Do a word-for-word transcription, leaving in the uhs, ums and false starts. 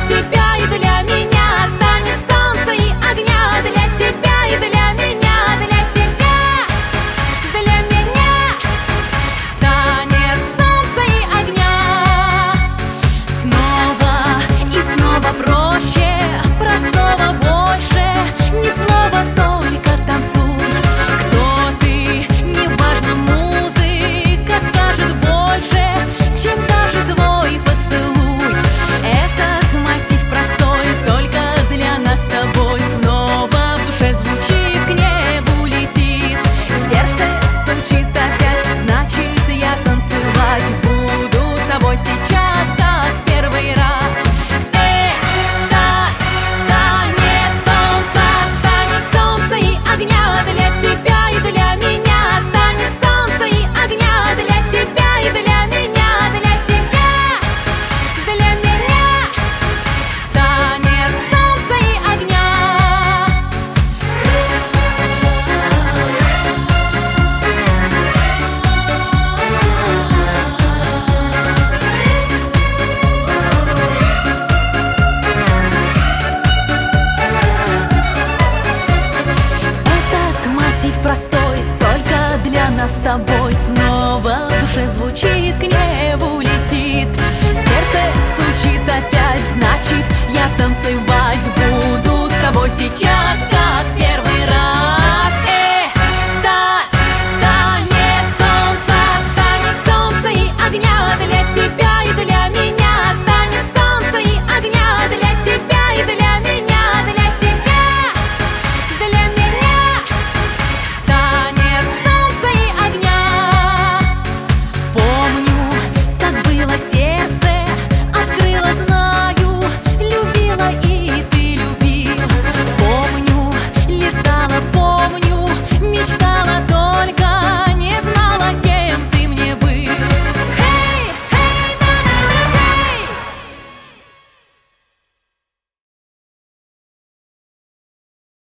тебя и для меня. Танец солнца и огня для тебя и для меня, для тебя, для меня. Танец солнца и огня. Снова и снова проще, простого больше, ни слова, только танцуй. Кто ты, неважно, музыка скажет больше, чем даже твой поцелуй. Этот мотив простой, только для нас с тобой. Снова в душе звучит, к небу летит, сердце стучит опять, значит я танцевать буду с тобой сейчас, как в первый раз. Это танец солнца, танец солнца и огня для тебя и для меня. Танец солнца и огня для тебя и для меня, для тебя, для меня. Танец солнца и огня. Этот мотив простой, только для нас с тобой.